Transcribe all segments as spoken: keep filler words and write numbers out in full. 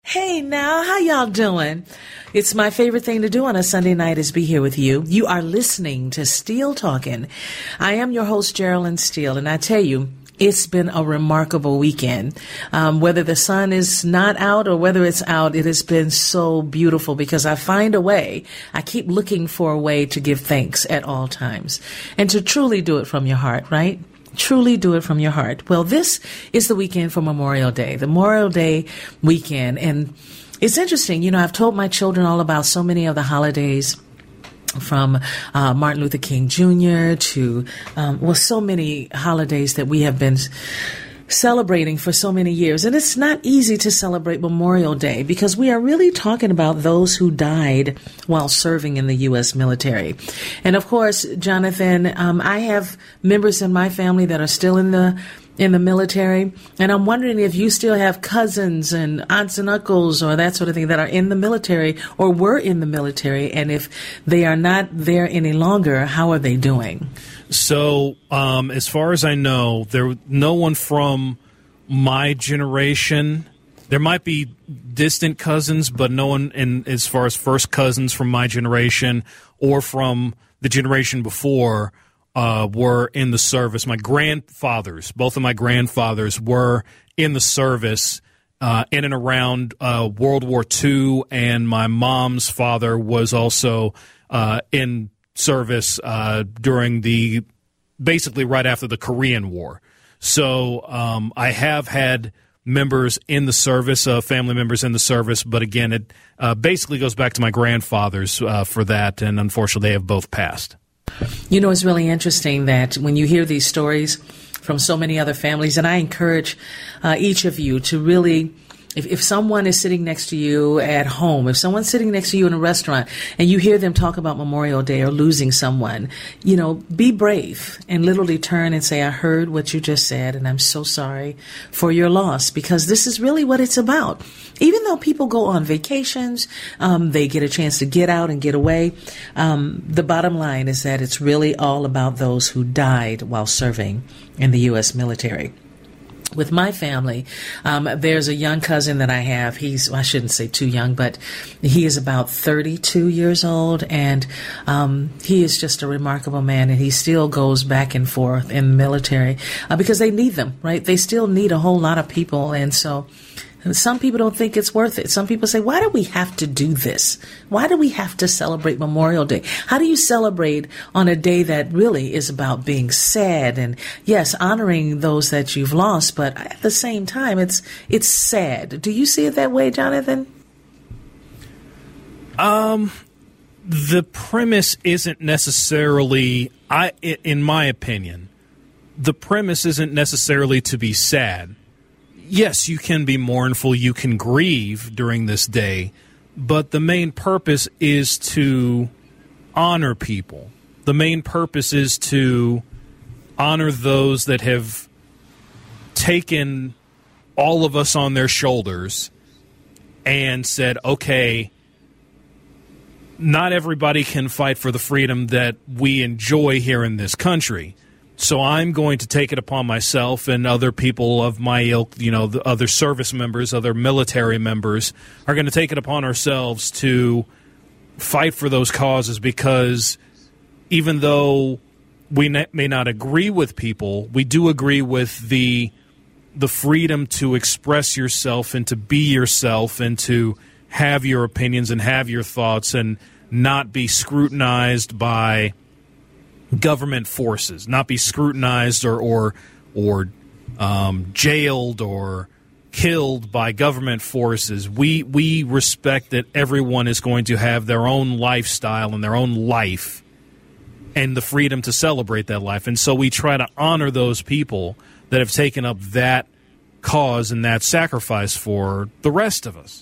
Hey now, how y'all doing? It's my favorite thing to do on a Sunday night is be here with you. You are listening to Steele Talking. I am your host, Geraldine Steele, and I tell you, it's been a remarkable weekend. Um, whether the sun is not out or whether it's out, it has been so beautiful because I find a way. I keep looking for a way to give thanks at all times and to truly do it from your heart, right? Truly do it from your heart. Well, this is the weekend for Memorial Day, the Memorial Day weekend. And it's interesting. You know, I've told my children all about so many of the holidays from uh, Martin Luther King Junior to, um, well, so many holidays that we have been celebrating for so many years. And it's not easy to celebrate Memorial Day because we are really talking about those who died while serving in the U S military. And of course, Jonathan, um, I have members in my family that are still in the in the military. And I'm wondering if you still have cousins and aunts and uncles or that sort of thing that are in the military or were in the military. And if they are not there any longer, how are they doing? So, um, as far as I know, there no one from my generation. There might be distant cousins, but no one in as far as first cousins from my generation or from the generation before uh, were in the service. My grandfathers, both of my grandfathers, were in the service uh, in and around uh, World War Two, and my mom's father was also uh, in service uh, during the basically right after the Korean War. So um, I have had members in the service, uh, family members in the service, but again, it uh, basically goes back to my grandfathers uh, for that, and unfortunately they have both passed. You know, it's really interesting that when you hear these stories from so many other families, and I encourage uh, each of you to really, If, if someone is sitting next to you at home, if someone's sitting next to you in a restaurant and you hear them talk about Memorial Day or losing someone, you know, be brave and literally turn and say, I heard what you just said, and I'm so sorry for your loss, because this is really what it's about. Even though people go on vacations, um, they get a chance to get out and get away. Um, the bottom line is that it's really all about those who died while serving in the U S military. With my family, um, there's a young cousin that I have. He's, well, I shouldn't say too young, but he is about thirty-two years old, and um, he is just a remarkable man, and he still goes back and forth in the military uh, because they need them, right? They still need a whole lot of people, and so some people don't think it's worth it. Some people say, why do we have to do this? Why do we have to celebrate Memorial Day? How do you celebrate on a day that really is about being sad and, yes, honoring those that you've lost, but at the same time, it's it's sad. Do you see it that way, Jonathan? Um, the premise isn't necessarily, I, in my opinion, the premise isn't necessarily to be sad. Yes, you can be mournful, you can grieve during this day, but the main purpose is to honor people. The main purpose is to honor those that have taken all of us on their shoulders and said, okay, not everybody can fight for the freedom that we enjoy here in this country. So I'm going to take it upon myself and other people of my ilk, you know, the other service members, other military members, are going to take it upon ourselves to fight for those causes, because even though we may not agree with people, we do agree with the the freedom to express yourself and to be yourself and to have your opinions and have your thoughts and not be scrutinized by government forces, not be scrutinized or or, or um, jailed or killed by government forces. We we respect that everyone is going to have their own lifestyle and their own life and the freedom to celebrate that life. And so we try to honor those people that have taken up that cause and that sacrifice for the rest of us.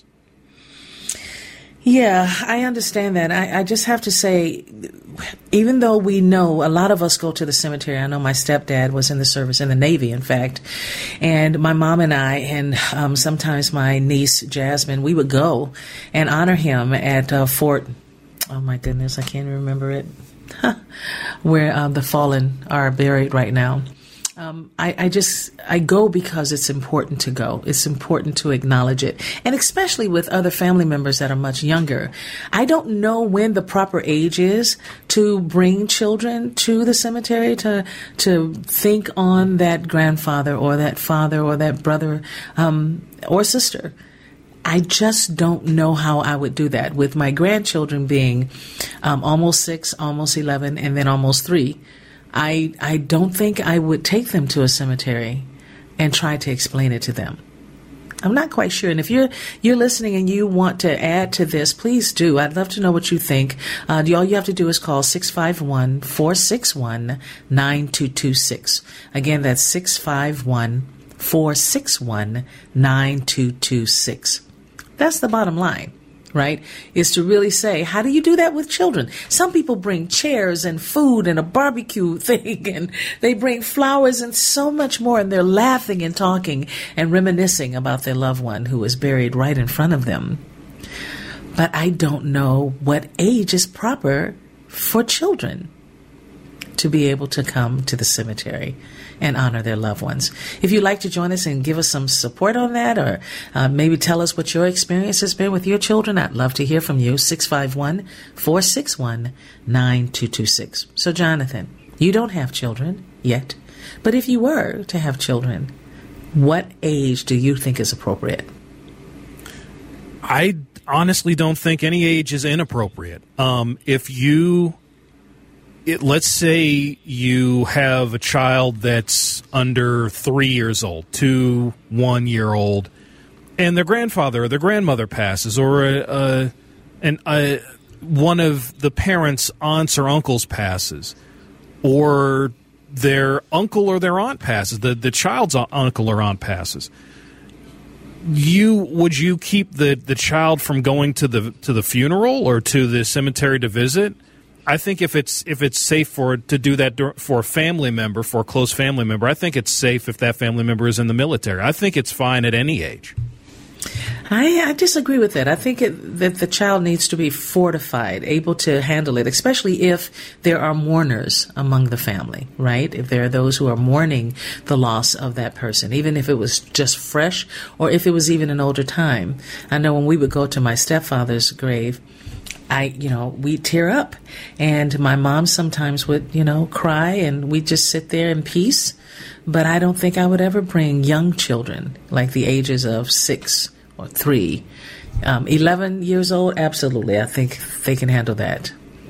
Yeah, I understand that. I, I just have to say, even though we know a lot of us go to the cemetery, I know my stepdad was in the service, in the Navy, in fact, and my mom and I, and um, sometimes my niece, Jasmine, we would go and honor him at uh, Fort, oh my goodness, I can't remember it, where um, the fallen are buried right now. Um, I, I just, I go because it's important to go. It's important to acknowledge it. And especially with other family members that are much younger. I don't know when the proper age is to bring children to the cemetery to, to think on that grandfather or that father or that brother, um, or sister. I just don't know how I would do that with my grandchildren being, um, almost six, almost eleven, and then almost three. I I don't think I would take them to a cemetery and try to explain it to them. I'm not quite sure. And if you're you're listening and you want to add to this, please do. I'd love to know what you think. Uh, all you have to do is call six five one, four six one, nine two two six. Again, that's six five one, four six one, nine two two six. That's the bottom line. Right, is to really say, how do you do that with children? Some people bring chairs and food and a barbecue thing, and they bring flowers and so much more, and they're laughing and talking and reminiscing about their loved one who is buried right in front of them. But I don't know what age is proper for children to be able to come to the cemetery and honor their loved ones. If you'd like to join us and give us some support on that, or uh, maybe tell us what your experience has been with your children, I'd love to hear from you. six five one, four six one, nine two two six. So, Jonathan, you don't have children yet, but if you were to have children, what age do you think is appropriate? I honestly don't think any age is inappropriate. Um, if you... It, let's say you have a child that's under three years old, two, one year old, and their grandfather or their grandmother passes, or a, a, an, a, one of the parents' aunts or uncles passes, or their uncle or their aunt passes, the, the child's uncle or aunt passes. You would you keep the, the child from going to the to the funeral or to the cemetery to visit? I think if it's if it's safe for to do that for a family member, for a close family member, I think it's safe if that family member is in the military. I think it's fine at any age. I, I disagree with that. I think it, that the child needs to be fortified, able to handle it, especially if there are mourners among the family, right? If there are those who are mourning the loss of that person, even if it was just fresh or if it was even an older time. I know when we would go to my stepfather's grave, I, you know, we'd tear up, and my mom sometimes would, you know, cry, and we'd just sit there in peace. But I don't think I would ever bring young children, like the ages of six or three. Um, eleven years old, absolutely. I think they can handle that.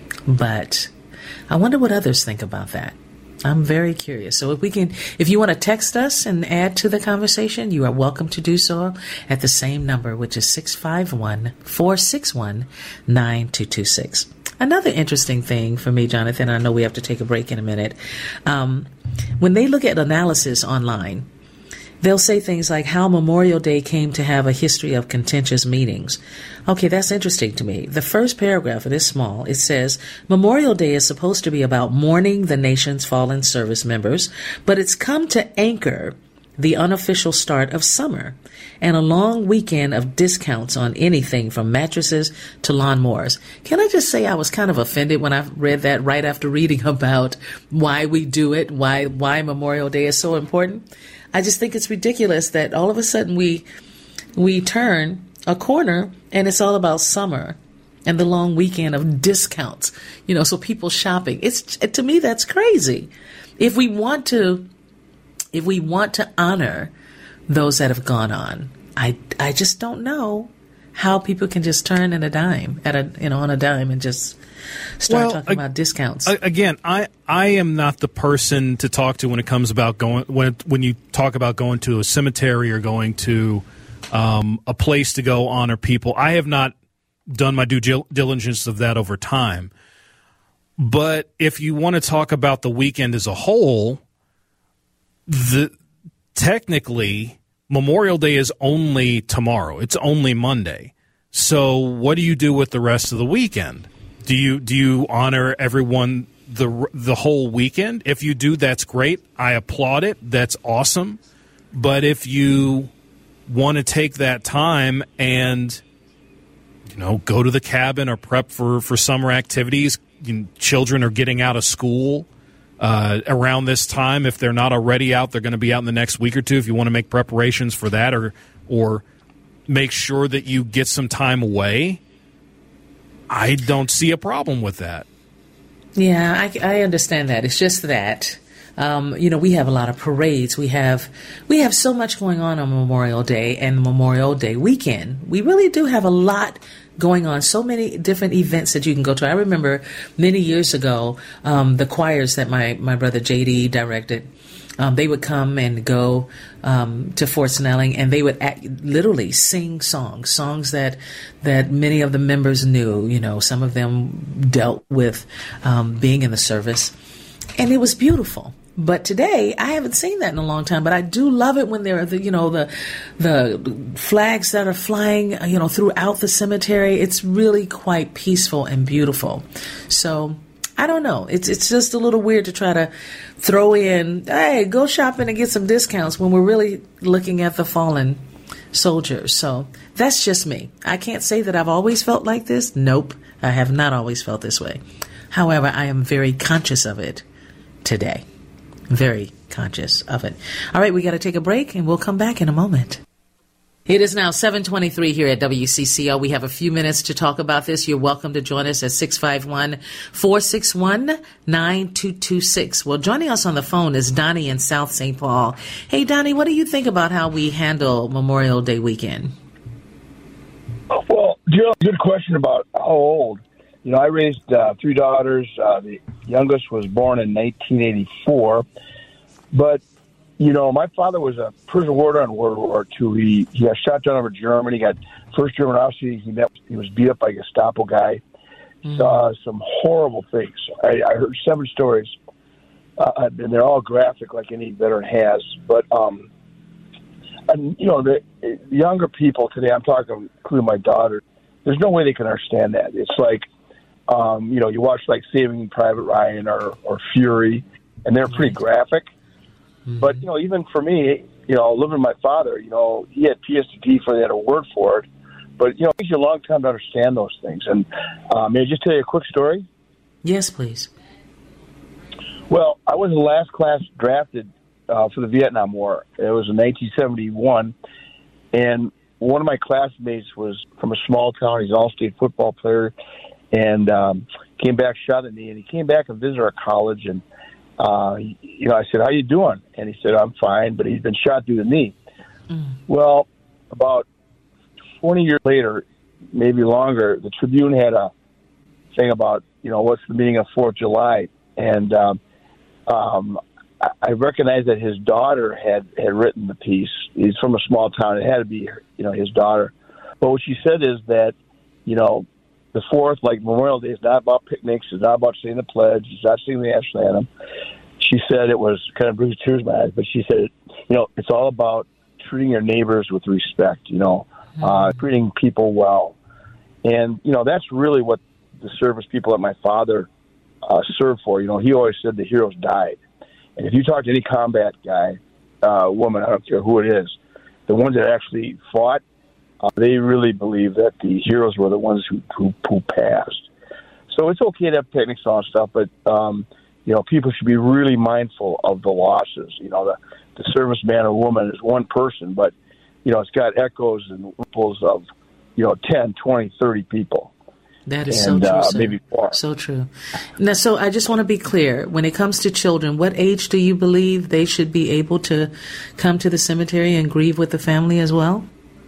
But I wonder what others think about that. I'm very curious. So if we can, if you want to text us and add to the conversation, you are welcome to do so at the same number, which is six five one, four six one, nine two two six. Another interesting thing for me, Jonathan, I know we have to take a break in a minute. Um, when they look at analysis online, they'll say things like how Memorial Day came to have a history of contentious meetings. Okay, that's interesting to me. The first paragraph, it is small. It says, Memorial Day is supposed to be about mourning the nation's fallen service members, but it's come to anchor the unofficial start of summer and a long weekend of discounts on anything from mattresses to lawnmowers. Can I just say I was kind of offended when I read that right after reading about why we do it, why why Memorial Day is so important? I just think it's ridiculous that all of a sudden we we turn a corner and it's all about summer and the long weekend of discounts, you know, so people shopping. It's to me, that's crazy. If we want to, if we want to honor those that have gone on, I, I just don't know how people can just turn in a dime at a, you know, on a dime and just start well, talking about discounts. Again, I, I am not the person to talk to when it comes about going when when you talk about going to a cemetery or going to um, a place to go honor people. I have not done my due diligence of that over time. But if you want to talk about the weekend as a whole, the technically Memorial Day is only tomorrow. It's only Monday. So what do you do with the rest of the weekend? Do you do you honor everyone the the whole weekend? If you do, that's great. I applaud it. That's awesome. But if you want to take that time and, you know, go to the cabin or prep for, for summer activities, you know, children are getting out of school, uh, around this time. If they're not already out, they're going to be out in the next week or two. If you want to make preparations for that, or or make sure that you get some time away, I don't see a problem with that. Yeah, I, I understand that. It's just that, um, you know, we have a lot of parades. We have we have so much going on on Memorial Day and Memorial Day weekend. We really do have a lot going on, so many different events that you can go to. I remember many years ago, um, the choirs that my, my brother J D directed, um, they would come and go um, to Fort Snelling, and they would act, literally sing songs, songs that that many of the members knew. You know, some of them dealt with um, being in the service, and it was beautiful. But today, I haven't seen that in a long time. But I do love it when there are the, you know, the the flags that are flying, you know, throughout the cemetery. It's really quite peaceful and beautiful. So I don't know. It's it's just a little weird to try to throw in, hey, go shopping and get some discounts when we're really looking at the fallen soldiers. So that's just me. I can't say that I've always felt like this. Nope, I have not always felt this way. However, I am very conscious of it today. Very conscious of it. All right, we got to take a break, and we'll come back in a moment. It is now seven twenty-three here at W C C O. We have a few minutes to talk about this. You're welcome to join us at six five one, four six one, nine two two six. Well, joining us on the phone is Donnie in South Saint Paul. Hey, Donnie, what do you think about how we handle Memorial Day weekend? Well, Jill, good question about how old. You know, I raised uh, three daughters. Uh, the youngest was born in nineteen eighty-four. But, you know, my father was a prison warden in World War Two. He, he got shot down over Germany. He got first German officer. He, met, he was beat up by a Gestapo guy. Mm-hmm. Saw some horrible things. I, I heard seven stories, uh, and they're all graphic like any veteran has. But, um, and, you know, the, the younger people today, I'm talking, including my daughter, there's no way they can understand that. It's like, Um, you know, you watch like Saving Private Ryan or, or Fury, and they're pretty graphic. Mm-hmm. But, you know, even for me, you know, living with my father, you know, he had P S T D before they had a word for it. But, you know, it takes you a long time to understand those things. And uh, may I just tell you a quick story? Yes, please. Well, I was in the last class drafted uh, for the Vietnam War. It was in nineteen seventy-one. And one of my classmates was from a small town. He's an all-state football player. And um, came back, shot at me, and he came back and visited our college. And, uh, you know, I said, how you doing? And he said, I'm fine, but he's been shot through the knee. Mm. Well, about twenty years later, maybe longer, the Tribune had a thing about, you know, what's the meaning of fourth of July. And um, um, I recognized that his daughter had, had written the piece. He's from a small town. It had to be, you know, his daughter. But what she said is that, you know, the fourth, like Memorial Day, is not about picnics. It's not about saying the pledge. It's not singing the national anthem. She said it was kind of brings tears to my eyes, but she said, you know, it's all about treating your neighbors with respect, you know, mm-hmm. uh, treating people well. And, you know, that's really what the service people that my father uh, served for. You know, he always said the heroes died. And if you talk to any combat guy, uh, woman, I don't care who it is, the ones that actually fought, Uh, they really believe that the heroes were the ones who, who, who passed. So it's okay to have picnics and stuff, but, um, you know, people should be really mindful of the losses. You know, the, the serviceman or woman is one person, but, you know, it's got echoes and ripples of, you know, ten, twenty, thirty people. That is and, so true, uh, sir. maybe more. So true. Now, so I just want to be clear. When it comes to children, what age do you believe they should be able to come to the cemetery and grieve with the family as well?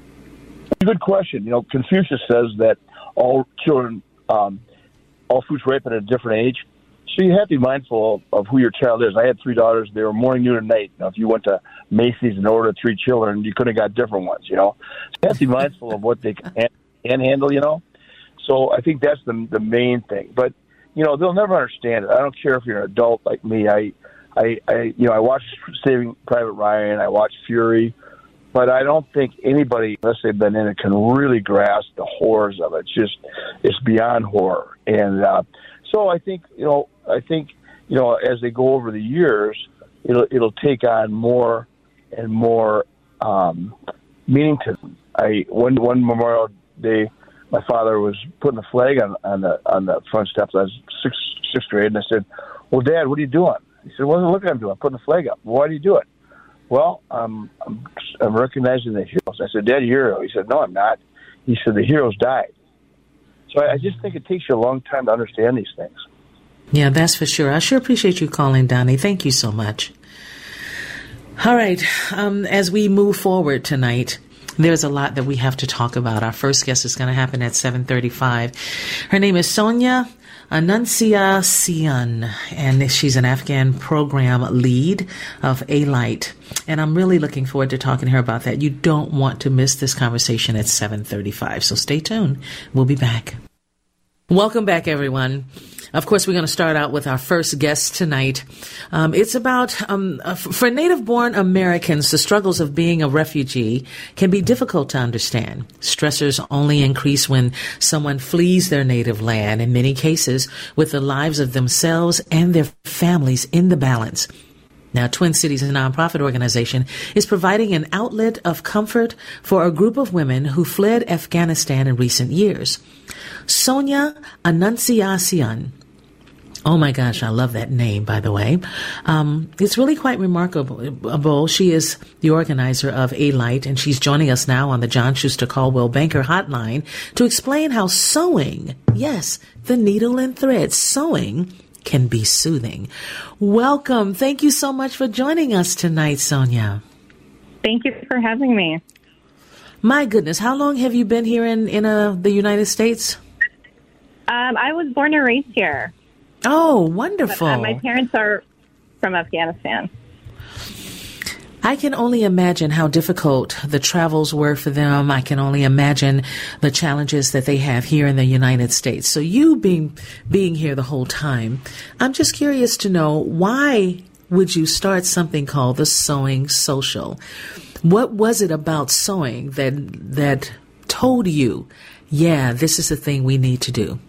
Good question. You know, Confucius says that all children, um, all fruits ripen at a different age. So you have to be mindful of, of who your child is. I had three daughters. They were morning, noon, and night. Now, if you went to Macy's and ordered three children, you could have got different ones, you know. So you have to be mindful of what they can, can handle, you know. So I think that's the the main thing. But, you know, they'll never understand it. I don't care if you're an adult like me. I, I, I you know, I watched Saving Private Ryan. I watched Fury. But I don't think anybody, unless they've been in it, can really grasp the horrors of it. It's just, it's beyond horror. And uh, so I think, you know, I think, you know, as they go over the years, it'll it'll take on more and more um, meaning to them. I one one Memorial Day, my father was putting a flag on, on the on the front steps. I was sixth sixth grade, and I said, "Well, Dad, what are you doing?" He said, what look I'm doing? I'm putting the flag up. Why do you do it? Well, um, I'm, I'm recognizing the heroes. I said, Dad, hero. He said, no, I'm not. He said, the heroes died. So I, I just think it takes you a long time to understand these things. Yeah, that's for sure. I sure appreciate you calling, Donnie. Thank you so much. All right. Um, as we move forward tonight, there's a lot that we have to talk about. Our first guest is going to happen at seven thirty-five. Her name is Sonia Annunciacion, and she's an Afghan program lead of A-Light. And I'm really looking forward to talking to her about that. You don't want to miss this conversation at seven thirty-five, so stay tuned. We'll be back. Welcome back, everyone. Of course, we're going to start out with our first guest tonight. Um, it's about, um, uh, for native-born Americans, the struggles of being a refugee can be difficult to understand. Stressors only increase when someone flees their native land, in many cases with the lives of themselves and their families in the balance. Now, Twin Cities, a nonprofit organization, is providing an outlet of comfort for a group of women who fled Afghanistan in recent years. Sonia Annunciacion. Oh my gosh, I love that name, by the way. Um, it's really quite remarkable. She is the organizer of A-Light, and she's joining us now on the John Schuster Caldwell Banker Hotline to explain how sewing, yes, the needle and thread, sewing can be soothing. Welcome. Thank you so much for joining us tonight, Sonia. Thank you for having me. My goodness, how long have you been here in, in uh, the United States? Um, I was born and raised here. Oh, wonderful. But, uh, my parents are from Afghanistan. I can only imagine how difficult the travels were for them. I can only imagine the challenges that they have here in the United States. So you being being here the whole time, I'm just curious to know, why would you start something called the Sewing Social? What was it about sewing that that told you, yeah, this is the thing we need to do?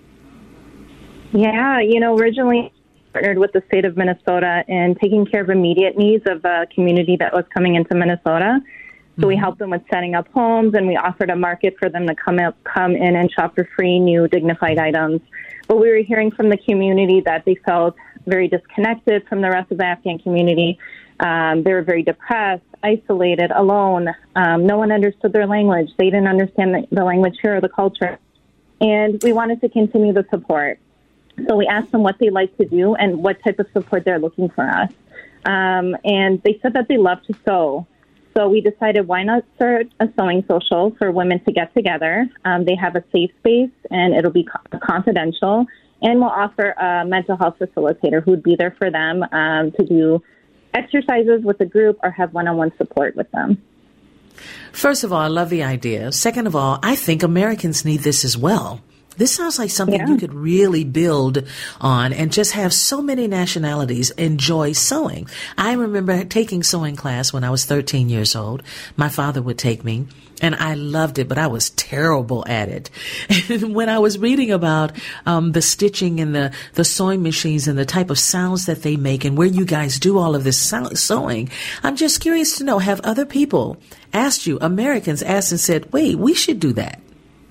Yeah, you know, originally partnered with the state of Minnesota in taking care of immediate needs of a community that was coming into Minnesota. So we helped them with setting up homes, and we offered a market for them to come up, come in and shop for free new dignified items. But we were hearing from the community that they felt very disconnected from the rest of the Afghan community. Um, they were very depressed, isolated, alone. Um, no one understood their language. They didn't understand the, the language here or the culture. And we wanted to continue the support. So we asked them what they like to do and what type of support they're looking for us. Um, and they said that they love to sew. So we decided, why not start a sewing social for women to get together? Um, they have a safe space, and it'll be co- confidential. And we'll offer a mental health facilitator who would be there for them um, to do exercises with the group or have one-on-one support with them. First of all, I love the idea. Second of all, I think Americans need this as well. This sounds like something yeah. you could really build on and just have so many nationalities enjoy sewing. I remember taking sewing class when I was thirteen years old. My father would take me, and I loved it, but I was terrible at it. And when I was reading about um, the stitching and the, the sewing machines and the type of sounds that they make and where you guys do all of this sound, sewing, I'm just curious to know, have other people asked you, Americans asked and said, wait, we should do that?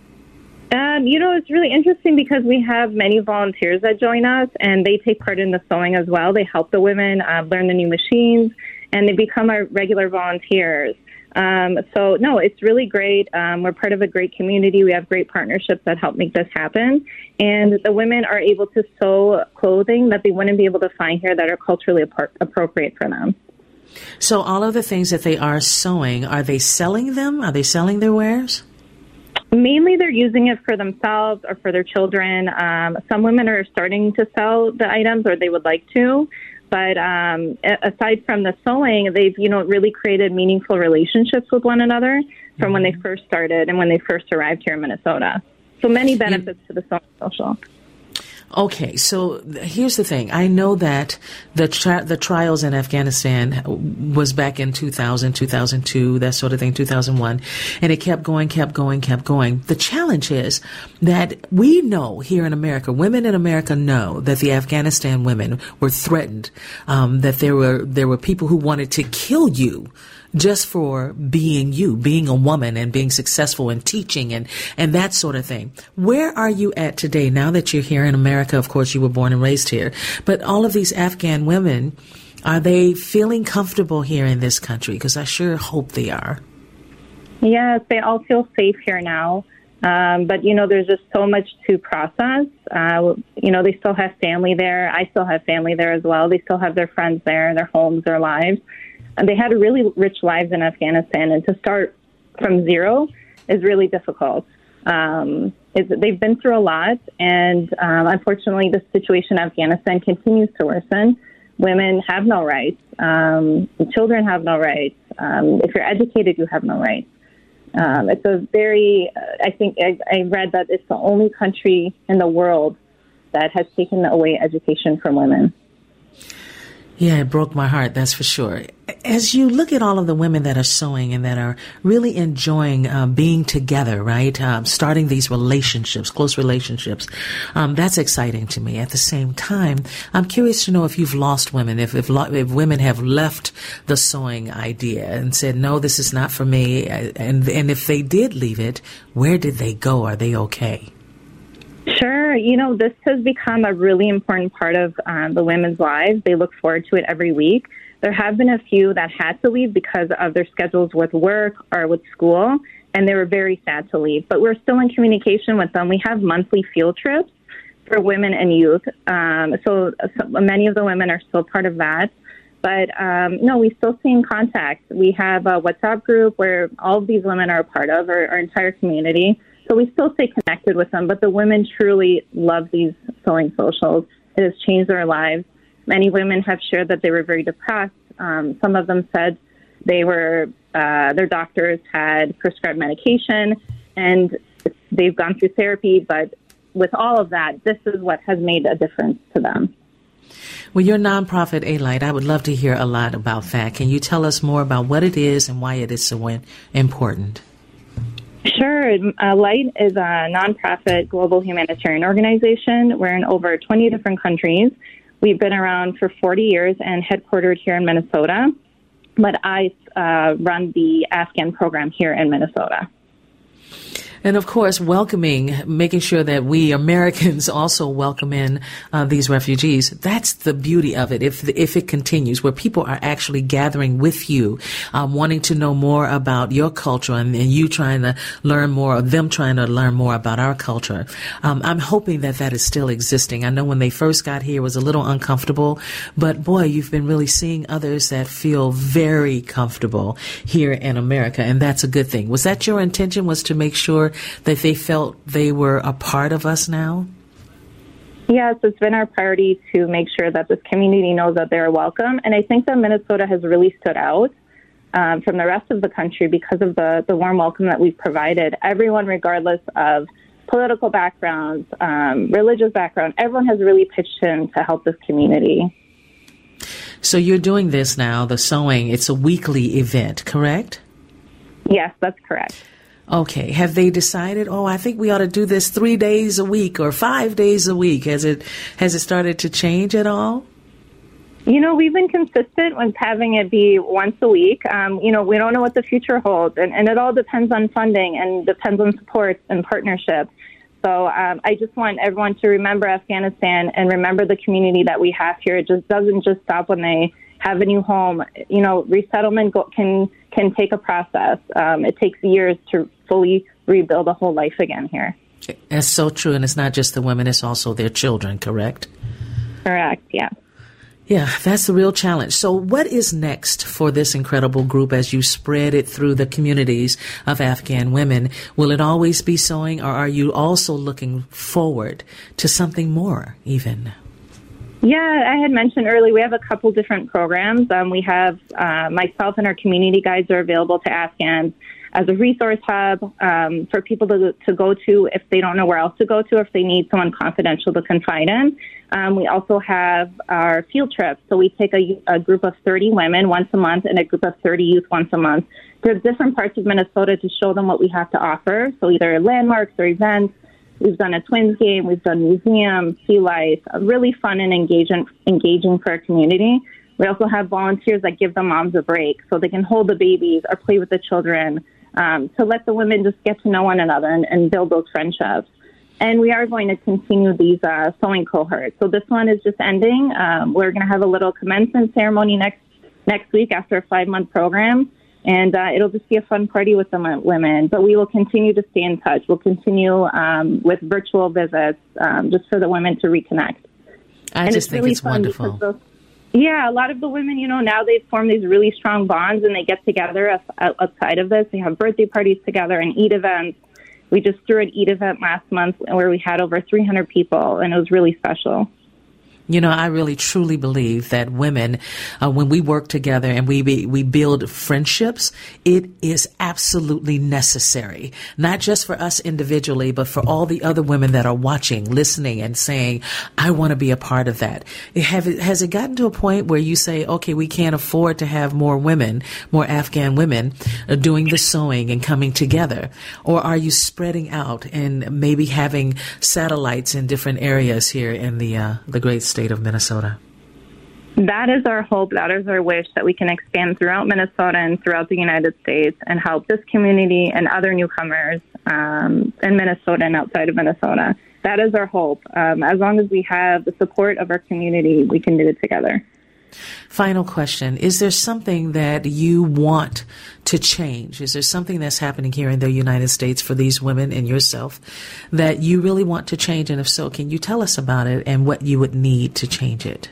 Um, you know, it's really interesting because we have many volunteers that join us, and they take part in the sewing as well. They help the women uh, learn the new machines, and they become our regular volunteers. Um, so, no, it's really great. Um, we're part of a great community. We have great partnerships that help make this happen. And the women are able to sew clothing that they wouldn't be able to find here that are culturally ap- appropriate for them. So all of the things that they are sewing, are they selling them? Are they selling their wares? Mainly they're using it for themselves or for their children. Um, some women are starting to sell the items, or they would like to. But um, aside from the sewing, they've, you know, really created meaningful relationships with one another from mm-hmm. when they first started and when they first arrived here in Minnesota. So many benefits yeah. to the sewing social. Okay, so here's the thing. I know that the tri- the trials in Afghanistan was back in two thousand, two thousand two, that sort of thing, two thousand one, and it kept going, kept going, kept going. The challenge is that we know here in America, women in America know that the Afghanistan women were threatened, um, that there were there were people who wanted to kill you just for being you, being a woman and being successful in teaching and, and that sort of thing. Where are you at today now that you're here in America? Of course, you were born and raised here, but all of these Afghan women, are they feeling comfortable here in this country? Because I sure hope they are. Yes, they all feel safe here now. Um, but, you know, there's just so much to process. Uh, you know, they still have family there. I still have family there as well. They still have their friends there, their homes, their lives. And they had really rich lives in Afghanistan. And to start from zero is really difficult. Um, it's, they've been through a lot. And um, unfortunately, the situation in Afghanistan continues to worsen. Women have no rights. Um, children have no rights. Um, if you're educated, you have no rights. Um, it's a very, uh, I think I, I read that it's the only country in the world that has taken away education from women. Yeah, it broke my heart, that's for sure. As you look at all of the women that are sewing and that are really enjoying uh, being together, right, um, starting these relationships, close relationships, um, that's exciting to me. At the same time, I'm curious to know if you've lost women, if if, lo- if women have left the sewing idea and said, no, this is not for me, and and if they did leave it, where did they go? Are they okay? Sure. You know, this has become a really important part of um, the women's lives. They look forward to it every week. There have been a few that had to leave because of their schedules with work or with school, and they were very sad to leave. But we're still in communication with them. We have monthly field trips for women and youth. Um, so, so many of the women are still part of that. But um, no, we still stay in contact. We have a WhatsApp group where all of these women are a part of, our, our entire community. So we still stay connected with them, but the women truly love these sewing socials. It has changed their lives. Many women have shared that they were very depressed. Um, some of them said they were, uh, their doctors had prescribed medication and they've gone through therapy, but with all of that, this is what has made a difference to them. Well, your nonprofit, A-Light, I would love to hear a lot about that. Can you tell us more about what it is and why it is so important? Sure. Uh, Light is a nonprofit global humanitarian organization. We're in over twenty different countries. We've been around for forty years and headquartered here in Minnesota. But I uh, run the Afghan program here in Minnesota. And, of course, welcoming, making sure that we Americans also welcome in uh, these refugees. That's the beauty of it, if if it continues, where people are actually gathering with you, um, wanting to know more about your culture and, and you trying to learn more, or them trying to learn more about our culture. Um, I'm hoping that that is still existing. I know when they first got here it was a little uncomfortable, but, boy, you've been really seeing others that feel very comfortable here in America, and that's a good thing. Was that your intention, was to make sure that they felt they were a part of us now? Yes, it's been our priority to make sure that this community knows that they're welcome. And I think that Minnesota has really stood out um, from the rest of the country because of the, the warm welcome that we've provided. Everyone, regardless of political backgrounds, um, religious background, everyone has really pitched in to help this community. So you're doing this now, the sewing. It's a weekly event, correct? Yes, that's correct. Okay. Have they decided, oh, I think we ought to do this three days a week or five days a week? Has it has it started to change at all? You know, we've been consistent with having it be once a week. Um, you know, we don't know what the future holds, and, and it all depends on funding and depends on support and partnership. So um, I just want everyone to remember Afghanistan and remember the community that we have here. It just doesn't just stop when they have a new home. You know, resettlement go- can can take a process. Um, it takes years to fully rebuild a whole life again here. That's so true, and it's not just the women, it's also their children, correct? Correct, yeah. Yeah, that's the real challenge. So what is next for this incredible group as you spread it through the communities of Afghan women? Will it always be sewing, or are you also looking forward to something more even? Yeah, I had mentioned earlier, we have a couple different programs. Um, we have uh, myself and our community guides are available to Afghans as a resource hub um, for people to, to go to if they don't know where else to go to, if they need someone confidential to confide in. Um, we also have our field trips. So we take a, a group of thirty women once a month and a group of thirty youth once a month to different parts of Minnesota to show them what we have to offer. So either landmarks or events. We've done a Twins game. We've done museums, sea life, really fun and engaging, engaging for our community. We also have volunteers that give the moms a break so they can hold the babies or play with the children, um, to let the women just get to know one another and, and build those friendships. And we are going to continue these uh, sewing cohorts. So this one is just ending. Um, we're going to have a little commencement ceremony next next week after a five-month program. And uh, it'll just be a fun party with the women. But we will continue to stay in touch. We'll continue um, with virtual visits um, just for the women to reconnect. I and just it's think really it's fun wonderful. Those, yeah, a lot of the women, you know, now they've formed these really strong bonds and they get together outside of this. They have birthday parties together and eat events. We just threw an eat event last month where we had over three hundred people, and it was really special. You know, I really truly believe that women, uh, when we work together and we be, we build friendships, it is absolutely necessary, not just for us individually, but for all the other women that are watching, listening, and saying, I want to be a part of that. Have it, has it gotten to a point where you say, okay, we can't afford to have more women, more Afghan women uh, doing the sewing and coming together? Or are you spreading out and maybe having satellites in different areas here in the, uh, the great state of Minnesota? That is our hope. That is our wish, that we can expand throughout Minnesota and throughout the United States and help this community and other newcomers um, in Minnesota and outside of Minnesota. That is our hope. Um, as long as we have the support of our community, we can do it together. Final question. Is there something that you want to change? Is there something that's happening here in the United States for these women and yourself that you really want to change? And if so, can you tell us about it and what you would need to change it?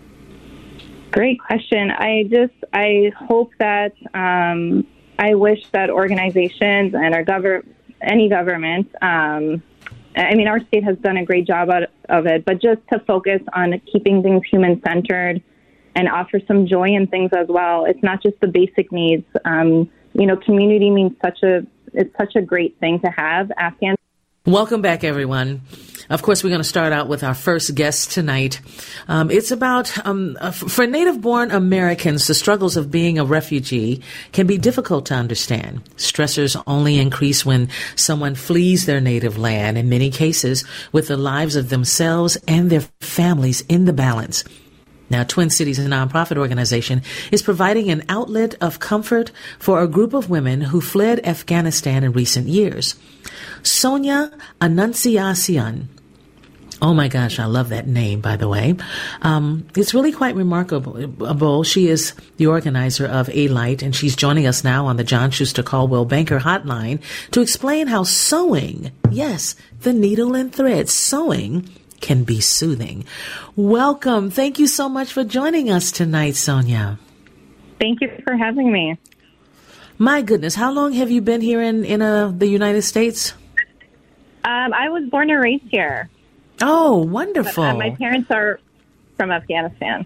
Great question. I just, I hope that, um, I wish that organizations and our government, any government, um, I mean, our state has done a great job of it, but just to focus on keeping things human-centered and offer some joy in things as well. It's not just the basic needs. Um, you know, community means such a, it's such a great thing to have. Afghan. Welcome back, everyone. Of course, we're going to start out with our first guest tonight. Um, it's about, um, uh, for native-born Americans, the struggles of being a refugee can be difficult to understand. Stressors only increase when someone flees their native land, in many cases with the lives of themselves and their families in the balance. Now, Twin Cities, a nonprofit organization, is providing an outlet of comfort for a group of women who fled Afghanistan in recent years. Sonia Annunciacion. Oh my gosh, I love that name, by the way. Um, it's really quite remarkable. She is the organizer of A Light, and she's joining us now on the John Schuster Caldwell Banker Hotline to explain how sewing, yes, the needle and thread, sewing can be soothing. Welcome. Thank you so much for joining us tonight, Sonia. Thank you for having me. My goodness, how long have you been here in, in uh, the United States? Um, I was born and raised here. Oh, wonderful. But, uh, my parents are from Afghanistan.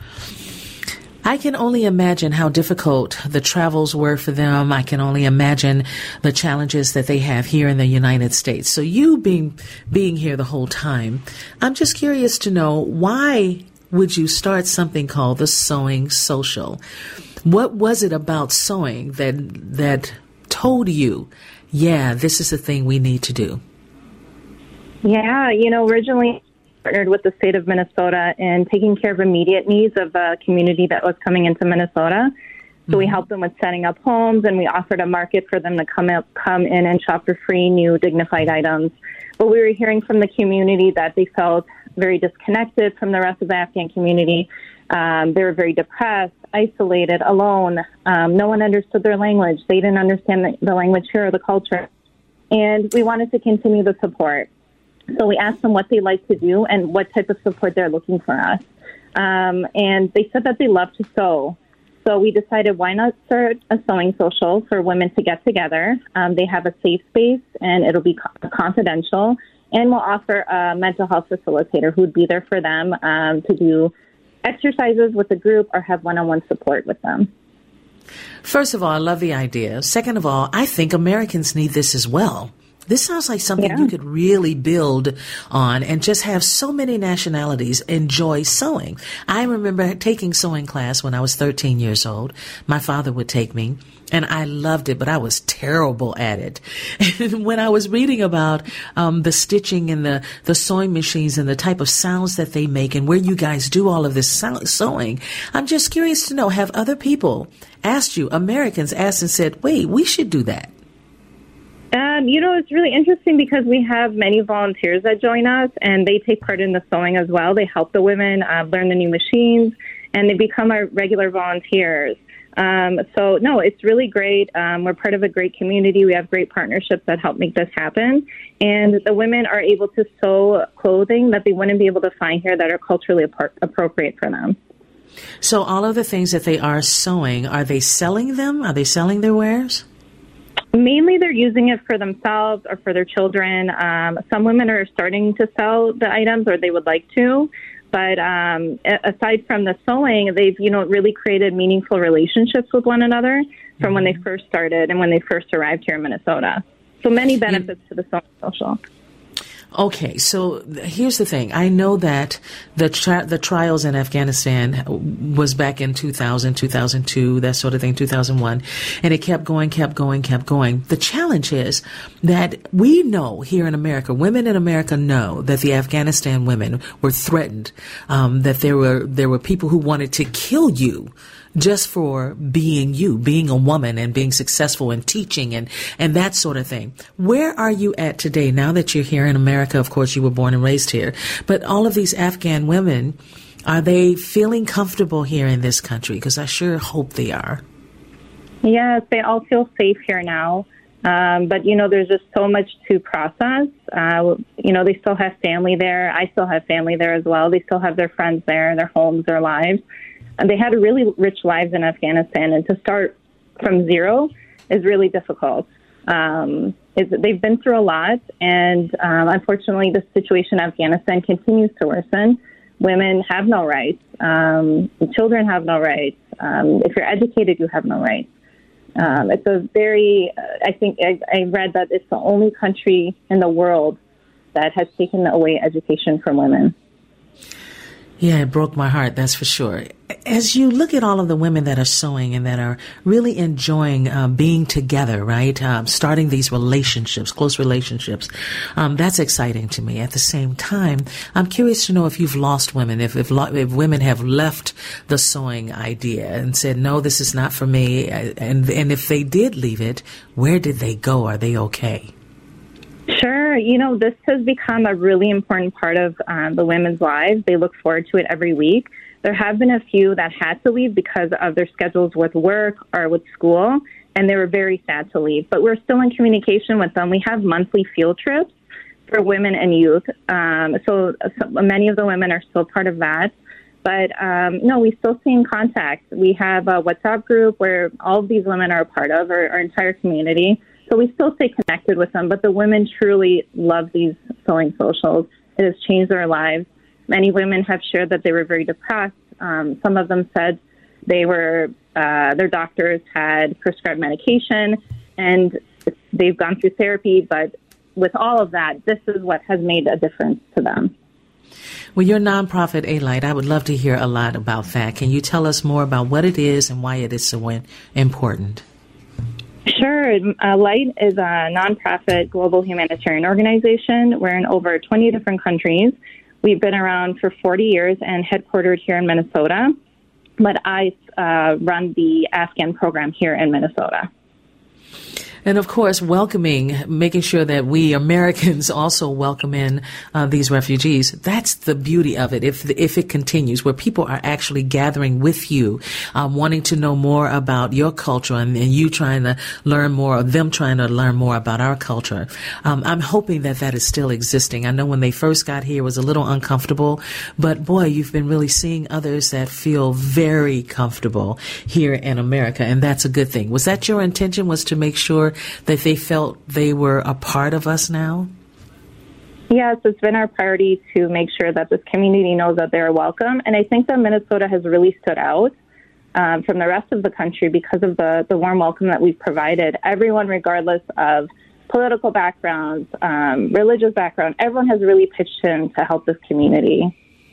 I can only imagine how difficult the travels were for them. I can only imagine the challenges that they have here in the United States. So you being being here the whole time, I'm just curious to know, why would you start something called the Sewing Social? What was it about sewing that that told you, yeah, this is the thing we need to do? Yeah, you know, originally partnered with the state of Minnesota in taking care of immediate needs of a community that was coming into Minnesota. So we helped them with setting up homes, and we offered a market for them to come up, come in and shop for free new dignified items. But we were hearing from the community that they felt very disconnected from the rest of the Afghan community. Um, they were very depressed, isolated, alone. Um, no one understood their language. They didn't understand the, the language here or the culture. And we wanted to continue the support. So we asked them what they like to do and what type of support they're looking for us. Um, and they said that they love to sew. So we decided, why not start a sewing social for women to get together? Um, they have a safe space, and it'll be co- confidential. And we'll offer a mental health facilitator who would be there for them um, to do exercises with the group or have one-on-one support with them. First of all, I love the idea. Second of all, I think Americans need this as well. This sounds like something Yeah. you could really build on and just have so many nationalities enjoy sewing. I remember taking sewing class when I was thirteen years old. My father would take me, and I loved it, but I was terrible at it. And when I was reading about um, the stitching and the, the sewing machines and the type of sounds that they make and where you guys do all of this sound, sewing, I'm just curious to know, have other people asked you, Americans asked and said, wait, we should do that? Um, you know, it's really interesting because we have many volunteers that join us, and they take part in the sewing as well. They help the women uh, learn the new machines, and they become our regular volunteers. Um, so, no, it's really great. Um, we're part of a great community. We have great partnerships that help make this happen. And the women are able to sew clothing that they wouldn't be able to find here that are culturally appro- appropriate for them. So all of the things that they are sewing, are they selling them? Are they selling their wares? Mainly they're using it for themselves or for their children. Um, some women are starting to sell the items, or they would like to. But um, aside from the sewing, they've, you know, really created meaningful relationships with one another from mm-hmm. when they first started and when they first arrived here in Minnesota. So many benefits yeah. to the sewing social. Okay, so here's the thing. I know that the tri- the trials in Afghanistan was back in two thousand, two thousand two, that sort of thing, two thousand one, and it kept going, kept going, kept going. The challenge is that we know here in America, women in America know that the Afghanistan women were threatened, um, that there were there were people who wanted to kill you just for being you, being a woman and being successful in teaching and, and that sort of thing. Where are you at today now that you're here in America? Of course, you were born and raised here. But all of these Afghan women, are they feeling comfortable here in this country? Because I sure hope they are. Yes, they all feel safe here now. Um, but, you know, there's just so much to process. Uh, you know, they still have family there. I still have family there as well. They still have their friends there, their homes, their lives. And they had really rich lives in Afghanistan, and to start from zero is really difficult. Um, it's, they've been through a lot, and um, unfortunately, the situation in Afghanistan continues to worsen. Women have no rights. Um, children have no rights. Um, if you're educated, you have no rights. Um, it's a very, uh, I think, I, I read that it's the only country in the world that has taken away education from women. Yeah, it broke my heart, that's for sure. As you look at all of the women that are sewing and that are really enjoying uh, being together, right, um, starting these relationships, close relationships, um, that's exciting to me. At the same time, I'm curious to know if you've lost women, if if, lo- if women have left the sewing idea and said, no, this is not for me, and and if they did leave it, where did they go? Are they okay? Sure. You know, this has become a really important part of um, the women's lives. They look forward to it every week. There have been a few that had to leave because of their schedules with work or with school, and they were very sad to leave. But we're still in communication with them. We have monthly field trips for women and youth. Um, so, so many of the women are still part of that. But um, no, we still stay in contact. We have a WhatsApp group where all of these women are a part of, our, our entire community. So we still stay connected with them, but the women truly love these sewing socials. It has changed their lives. Many women have shared that they were very depressed. Um, some of them said they were, uh, their doctors had prescribed medication, and they've gone through therapy, but with all of that, this is what has made a difference to them. Well, your nonprofit, A-Light, I would love to hear a lot about that. Can you tell us more about what it is and why it is so important? Sure. Uh, Light is a nonprofit global humanitarian organization. We're in over twenty different countries. We've been around for forty years and headquartered here in Minnesota. But I uh, run the Afghan program here in Minnesota. And, of course, welcoming, making sure that we Americans also welcome in uh, these refugees. That's the beauty of it, if if it continues, where people are actually gathering with you, uh, wanting to know more about your culture and, and you trying to learn more, or them trying to learn more about our culture. Um, I'm hoping that that is still existing. I know when they first got here, it was a little uncomfortable, but, boy, you've been really seeing others that feel very comfortable here in America, and that's a good thing. Was that your intention, was to make sure that they felt they were a part of us now? Yes, it's been our priority to make sure that this community knows that they're welcome. And I think that Minnesota has really stood out um, from the rest of the country because of the, the warm welcome that we've provided. Everyone, regardless of political backgrounds, um, religious background. Everyone has really pitched in to help this community.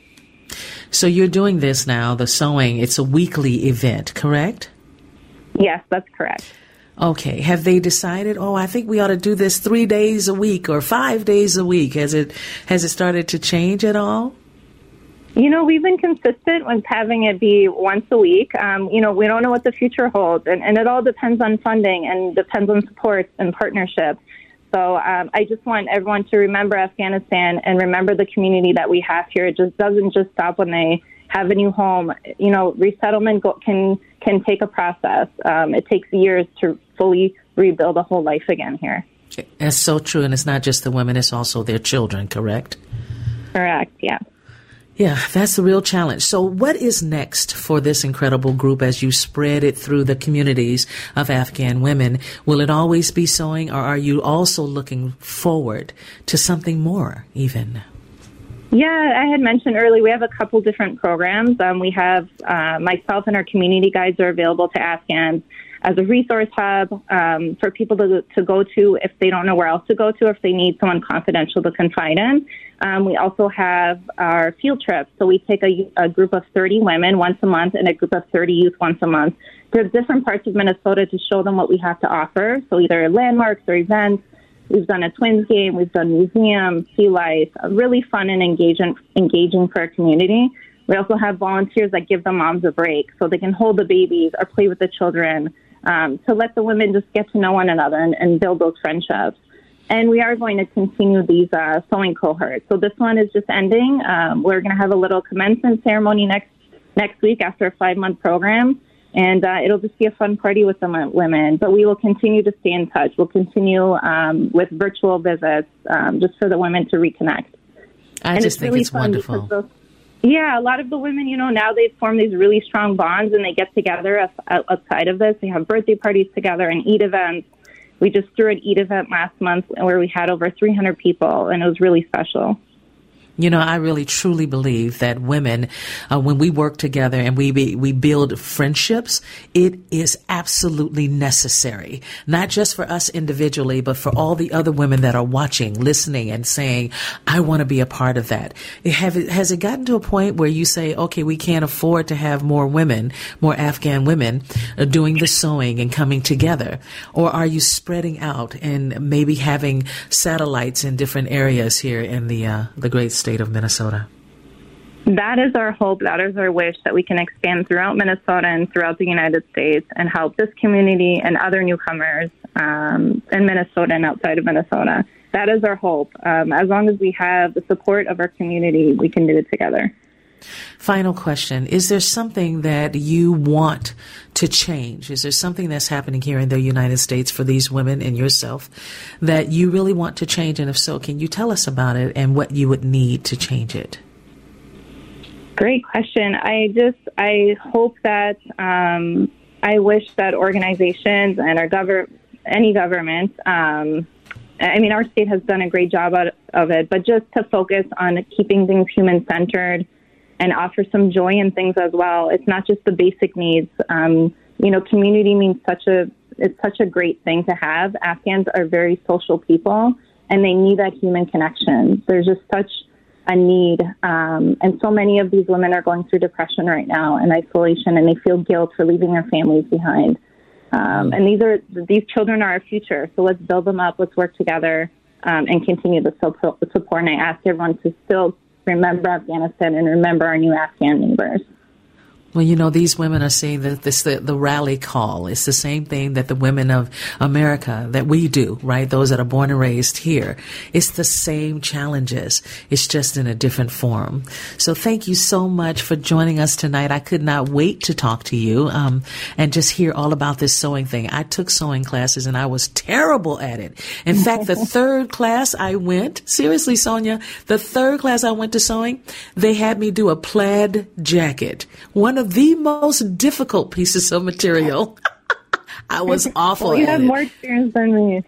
So you're doing this now, the sewing. It's a weekly event, correct? Yes, that's correct. Okay. Have they decided, oh, I think we ought to do this three days a week or five days a week? Has it has it started to change at all? You know, we've been consistent with having it be once a week. Um, you know, we don't know what the future holds, and, and it all depends on funding and depends on support and partnership. So um, I just want everyone to remember Afghanistan and remember the community that we have here. It just doesn't just stop when they have a new home. You know, resettlement go- can can take a process. Um, it takes years to fully rebuild a whole life again here. That's so true, and it's not just the women, it's also their children, correct? Correct, yeah. Yeah, that's the real challenge. So what is next for this incredible group as you spread it through the communities of Afghan women? Will it always be sewing, or are you also looking forward to something more even? Yeah, I had mentioned earlier, we have a couple different programs. Um, we have uh, myself and our community guides are available to Afghans as a resource hub um, for people to, to go to if they don't know where else to go to, if they need someone confidential to confide in. Um, we also have our field trips. So we take a, a group of thirty women once a month and a group of thirty youth once a month to different parts of Minnesota to show them what we have to offer. So either landmarks or events. We've done a Twins game. We've done museums, sea life, really fun and engaging, engaging for our community. We also have volunteers that give the moms a break so they can hold the babies or play with the children um, to let the women just get to know one another and, and build those friendships. And we are going to continue these uh, sewing cohorts. So this one is just ending. Um, we're going to have a little commencement ceremony next next week after a five-month program. And uh, it'll just be a fun party with the women. But we will continue to stay in touch. We'll continue um, with virtual visits um, just for the women to reconnect. I and just it's think really it's wonderful. Those, yeah, a lot of the women, you know, now they've formed these really strong bonds and they get together outside of this. They have birthday parties together and eat events. We just threw an eat event last month where we had over three hundred people, and it was really special. You know, I really truly believe that women, uh, when we work together and we be, we build friendships, it is absolutely necessary, not just for us individually, but for all the other women that are watching, listening, and saying, I want to be a part of that. Have it, has it gotten to a point where you say, okay, we can't afford to have more women, more Afghan women uh, doing the sewing and coming together? Or are you spreading out and maybe having satellites in different areas here in the, uh, the great state of Minnesota? That is our hope. That is our wish, that we can expand throughout Minnesota and throughout the United States and help this community and other newcomers um, in Minnesota and outside of Minnesota. That is our hope. Um, as long as we have the support of our community, we can do it together. Final question. Is there something that you want to change? Is there something that's happening here in the United States for these women and yourself that you really want to change? And if so, can you tell us about it and what you would need to change it? Great question. I just, I hope that, um, I wish that organizations and our government, any government, um, I mean, our state has done a great job of it, but just to focus on keeping things human-centered and offer some joy in things as well. It's not just the basic needs. Um, you know, community means such a, it's such a great thing to have. Afghans are very social people, and they need that human connection. There's just such a need. Um, and so many of these women are going through depression right now and isolation, and they feel guilt for leaving their families behind. Um, and these are, these children are our future. So let's build them up. Let's work together um, and continue the support. And I ask everyone to still remember Afghanistan and remember our new Afghan neighbors. Well, you know, these women are saying that this the, the rally call. It's the same thing that the women of America, that we do, right? Those that are born and raised here. It's the same challenges. It's just in a different form. So thank you so much for joining us tonight. I could not wait to talk to you um, and just hear all about this sewing thing. I took sewing classes and I was terrible at it. In fact, the third class I went, seriously, Sonia, the third class I went to sewing, they had me do a plaid jacket. One of the most difficult pieces of material. I was awful well, you at have it. more experience than me.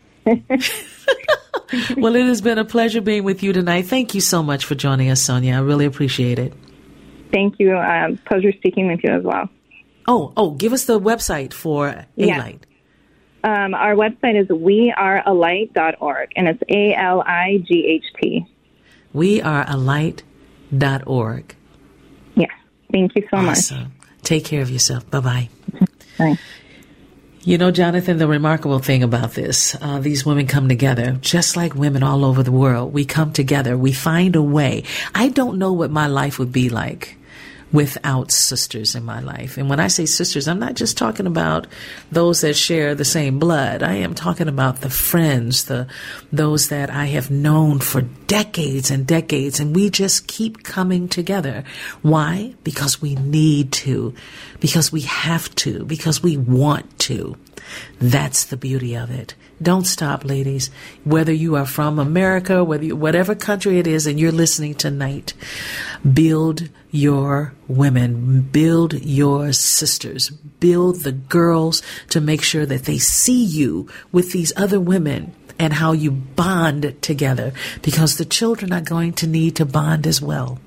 Well, it has been a pleasure being with you tonight. Thank you so much for joining us, Sonia. I really appreciate it. Thank you. Um, pleasure speaking with you as well. Oh, oh, give us the website for A-Light. Yeah. Um, our website is we are a light dot org, and it's A L I G H T. we are a light dot org. Yes. Thank you so Awesome. much. Take care of yourself. Bye-bye. Bye. You know, Jonathan, the remarkable thing about this, uh, these women come together, just like women all over the world. We come together. We find a way. I don't know what my life would be like without sisters in my life. And when I say sisters, I'm not just talking about those that share the same blood. I am talking about the friends, the those that I have known for decades and decades, and we just keep coming together. Why? Because we need to, because we have to, because we want to. That's the beauty of it. Don't stop, ladies. Whether you are from America, whether you, whatever country it is, and you're listening tonight, build your women, build your sisters, build the girls to make sure that they see you with these other women and how you bond together, because the children are going to need to bond as well.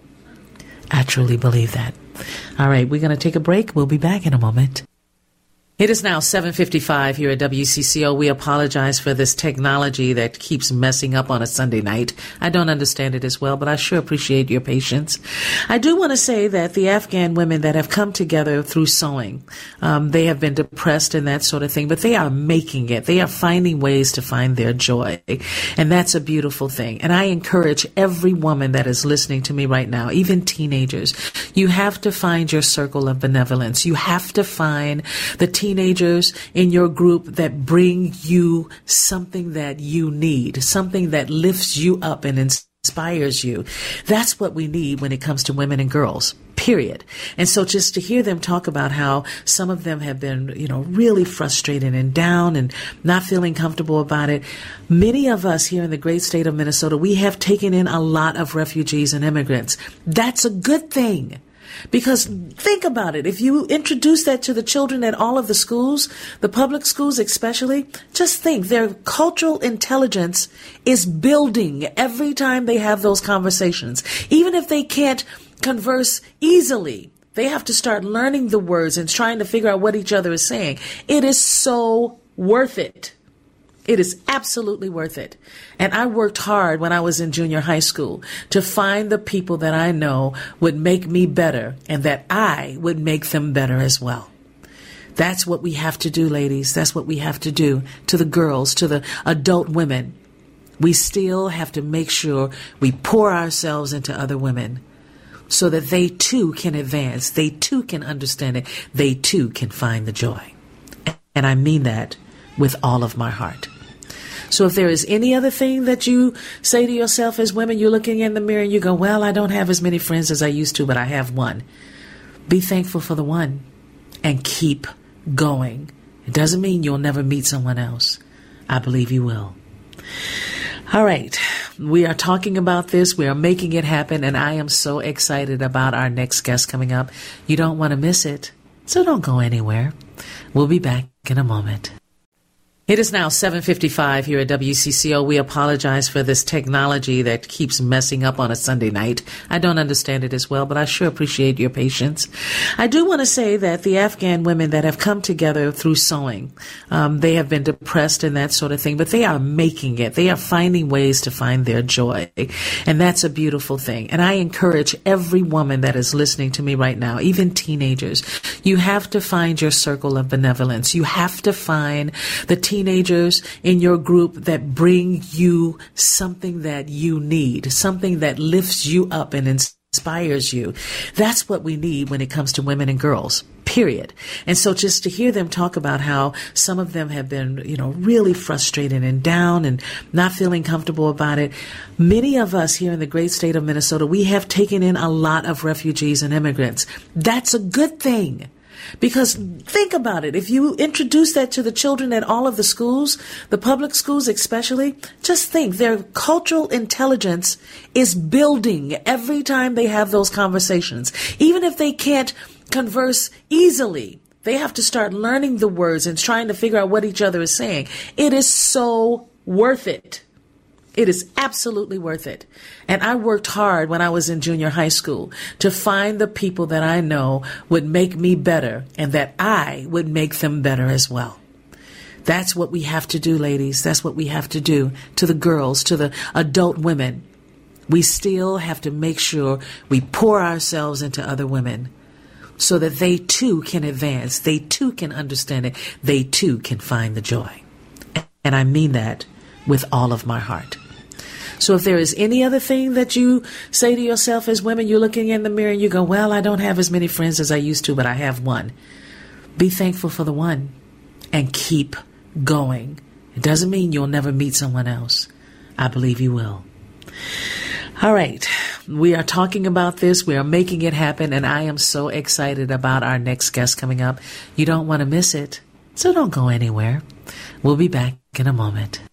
I truly believe that. All right, we're going to take a break. We'll be back in a moment. It is now seven fifty-five here at W C C O. We apologize for this technology that keeps messing up on a Sunday night. I don't understand it as well, but I sure appreciate your patience. I do want to say that the Afghan women that have come together through sewing, um, they have been depressed and that sort of thing, but they are making it. They are finding ways to find their joy, and that's a beautiful thing. And I encourage every woman that is listening to me right now, even teenagers, you have to find your circle of benevolence. You have to find the teenagers in your group that bring you something that you need, something that lifts you up and inspires you. That's what we need when it comes to women and girls, period. And so just to hear them talk about how some of them have been, you know, really frustrated and down and not feeling comfortable about it. Many of us here in the great state of Minnesota, we have taken in a lot of refugees and immigrants. That's a good thing. Because think about it. If you introduce that to the children at all of the schools, the public schools especially, just think their cultural intelligence is building every time they have those conversations. Even if they can't converse easily, they have to start learning the words and trying to figure out what each other is saying. It is so worth it. It is absolutely worth it. And I worked hard when I was in junior high school to find the people that I know would make me better and that I would make them better as well. That's what we have to do, ladies. That's what we have to do to the girls, to the adult women. We still have to make sure we pour ourselves into other women so that they too can advance. They too can understand it. They too can find the joy. And I mean that with all of my heart. So if there is any other thing that you say to yourself as women, you're looking in the mirror and you go, well, I don't have as many friends as I used to, but I have one. Be thankful for the one and keep going. It doesn't mean you'll never meet someone else. I believe you will. All right. We are talking about this. We are making it happen. And I am so excited about our next guest coming up. You don't want to miss it. So don't go anywhere. We'll be back in a moment. It is now seven fifty-five here at W C C O. We apologize for this technology that keeps messing up on a Sunday night. I don't understand it as well, but I sure appreciate your patience. I do want to say that the Afghan women that have come together through sewing, um, they have been depressed and that sort of thing, but they are making it. They are finding ways to find their joy, and that's a beautiful thing. And I encourage every woman that is listening to me right now, even teenagers, you have to find your circle of benevolence. You have to find the teenagers in your group that bring you something that you need, something that lifts you up and inspires you. That's what we need when it comes to women and girls, period. And so just to hear them talk about how some of them have been, you know, really frustrated and down and not feeling comfortable about it. Many of us here in the great state of Minnesota, we have taken in a lot of refugees and immigrants. That's a good thing. Because think about it. If you introduce that to the children at all of the schools, the public schools especially, just think their cultural intelligence is building every time they have those conversations. Even if they can't converse easily, they have to start learning the words and trying to figure out what each other is saying. It is so worth it. It is absolutely worth it. And I worked hard when I was in junior high school to find the people that I know would make me better and that I would make them better as well. That's what we have to do, ladies. That's what we have to do to the girls, to the adult women. We still have to make sure we pour ourselves into other women so that they too can advance. They too can understand it. They too can find the joy. And I mean that with all of my heart. So if there is any other thing that you say to yourself as women, you're looking in the mirror and you go, well, I don't have as many friends as I used to, but I have one. Be thankful for the one and keep going. It doesn't mean you'll never meet someone else. I believe you will. All right. We are talking about this. We are making it happen. And I am so excited about our next guest coming up. You don't want to miss it. So don't go anywhere. We'll be back in a moment.